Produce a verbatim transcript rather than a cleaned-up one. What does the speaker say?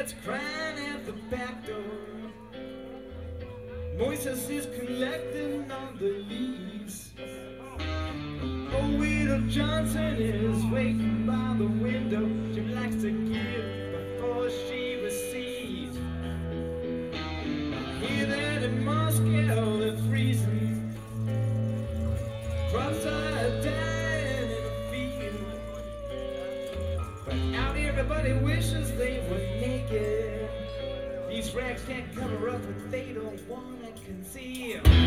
cat's crying at the back door. Moises is collecting on the leaves. Oh, Widow Johnson is waiting by the window. She likes to give before she receives. Hear that in Moscow they're freezing. Crops are dying in a field. But out here everybody wishes they were naked. These rags can't cover up what they don't want to conceal.